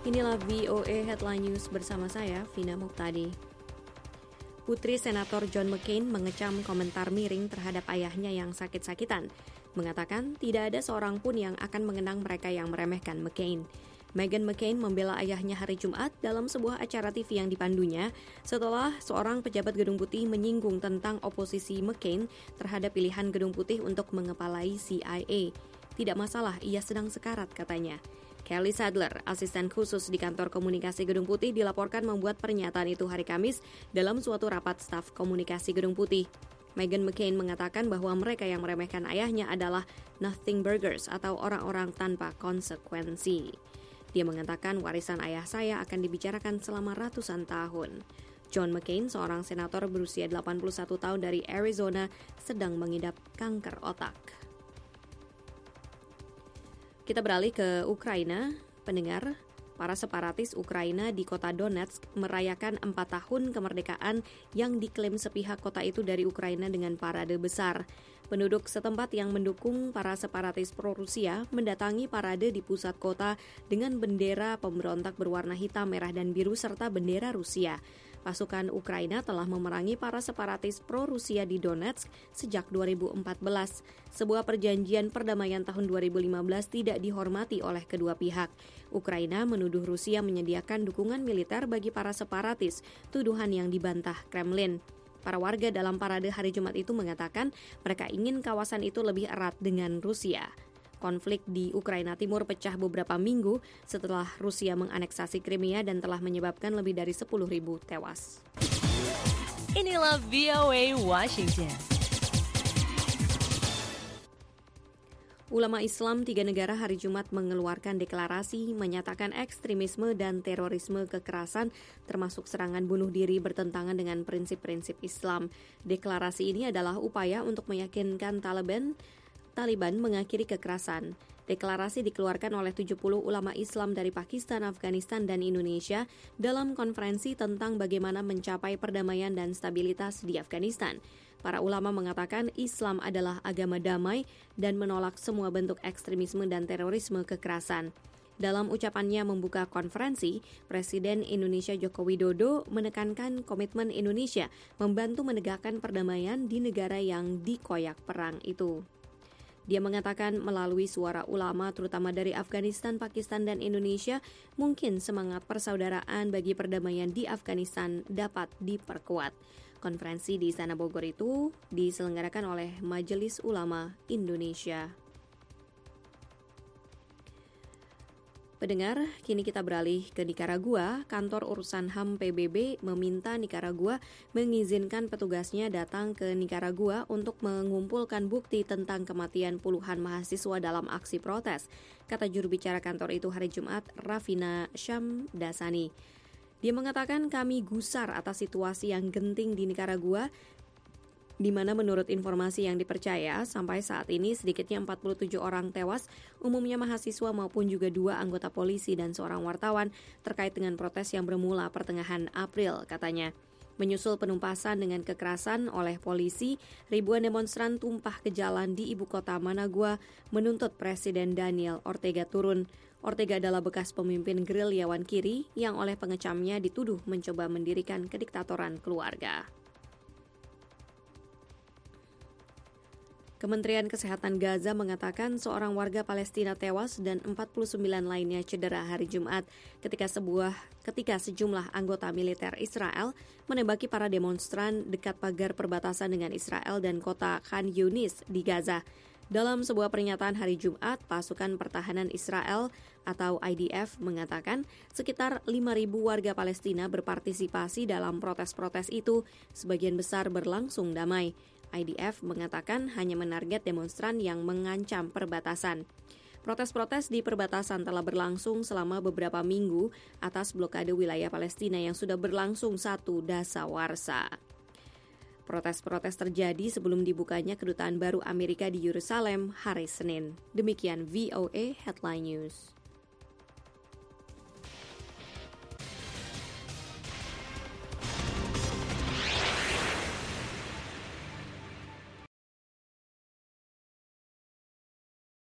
Inilah VOA Headline News bersama saya, Vina Muqtadi. Putri Senator John McCain mengecam komentar miring terhadap ayahnya yang sakit-sakitan, mengatakan tidak ada seorang pun yang akan mengenang mereka yang meremehkan McCain. Meghan McCain membela ayahnya hari Jumat dalam sebuah acara TV yang dipandunya setelah seorang pejabat Gedung Putih menyinggung tentang oposisi McCain terhadap pilihan Gedung Putih untuk mengepalai CIA. Tidak masalah, ia sedang sekarat, katanya. Kelly Sadler, asisten khusus di kantor komunikasi Gedung Putih, dilaporkan membuat pernyataan itu hari Kamis dalam suatu rapat staf komunikasi Gedung Putih. Meghan McCain mengatakan bahwa mereka yang meremehkan ayahnya adalah nothing burgers atau orang-orang tanpa konsekuensi. Dia mengatakan warisan ayah saya akan dibicarakan selama ratusan tahun. John McCain, seorang senator berusia 81 tahun dari Arizona, sedang mengidap kanker otak. Kita beralih ke Ukraina. Pendengar, para separatis Ukraina di kota Donetsk merayakan 4 tahun kemerdekaan yang diklaim sepihak kota itu dari Ukraina dengan parade besar. Penduduk setempat yang mendukung para separatis pro-Rusia mendatangi parade di pusat kota dengan bendera pemberontak berwarna hitam, merah, dan biru serta bendera Rusia. Pasukan Ukraina telah memerangi para separatis pro-Rusia di Donetsk sejak 2014. Sebuah perjanjian perdamaian tahun 2015 tidak dihormati oleh kedua pihak. Ukraina menuduh Rusia menyediakan dukungan militer bagi para separatis, tuduhan yang dibantah Kremlin. Para warga dalam parade hari Jumat itu mengatakan mereka ingin kawasan itu lebih erat dengan Rusia. Konflik di Ukraina Timur pecah beberapa minggu setelah Rusia menganeksasi Crimea dan telah menyebabkan lebih dari 10.000 tewas. Inilah VOA Washington. Ulama Islam 3 negara hari Jumat mengeluarkan deklarasi menyatakan ekstremisme dan terorisme kekerasan termasuk serangan bunuh diri bertentangan dengan prinsip-prinsip Islam. Deklarasi ini adalah upaya untuk meyakinkan Taliban mengakhiri kekerasan. Deklarasi dikeluarkan oleh 70 ulama Islam dari Pakistan, Afghanistan, dan Indonesia dalam konferensi tentang bagaimana mencapai perdamaian dan stabilitas di Afghanistan. Para ulama mengatakan Islam adalah agama damai dan menolak semua bentuk ekstremisme dan terorisme kekerasan. Dalam ucapannya membuka konferensi, Presiden Indonesia Joko Widodo menekankan komitmen Indonesia membantu menegakkan perdamaian di negara yang dikoyak perang itu. Dia mengatakan melalui suara ulama terutama dari Afghanistan, Pakistan, dan Indonesia, mungkin semangat persaudaraan bagi perdamaian di Afghanistan dapat diperkuat. Konferensi di Istana Bogor itu diselenggarakan oleh Majelis Ulama Indonesia. Pendengar, kini kita beralih ke Nikaragua. Kantor Urusan HAM PBB meminta Nikaragua mengizinkan petugasnya datang ke Nikaragua untuk mengumpulkan bukti tentang kematian puluhan mahasiswa dalam aksi protes, kata juru bicara kantor itu hari Jumat, Rafina Syamdasani. Dia mengatakan kami gusar atas situasi yang genting di Nikaragua, di mana menurut informasi yang dipercaya, sampai saat ini sedikitnya 47 orang tewas, umumnya mahasiswa maupun juga 2 anggota polisi dan seorang wartawan terkait dengan protes yang bermula pertengahan April, katanya. Menyusul penumpasan dengan kekerasan oleh polisi, ribuan demonstran tumpah ke jalan di ibu kota Managua menuntut Presiden Daniel Ortega turun. Ortega adalah bekas pemimpin gerilyawan kiri yang oleh pengecamnya dituduh mencoba mendirikan kediktatoran keluarga. Kementerian Kesehatan Gaza mengatakan seorang warga Palestina tewas dan 49 lainnya cedera hari Jumat ketika sejumlah anggota militer Israel menembaki para demonstran dekat pagar perbatasan dengan Israel dan kota Khan Yunis di Gaza. Dalam sebuah pernyataan hari Jumat, pasukan pertahanan Israel atau IDF mengatakan sekitar 5.000 warga Palestina berpartisipasi dalam protes-protes itu, sebagian besar berlangsung damai. IDF mengatakan hanya menarget demonstran yang mengancam perbatasan. Protes-protes di perbatasan telah berlangsung selama beberapa minggu atas blokade wilayah Palestina yang sudah berlangsung 1 dasawarsa. Protes-protes terjadi sebelum dibukanya kedutaan baru Amerika di Yerusalem hari Senin. Demikian VOA Headline News.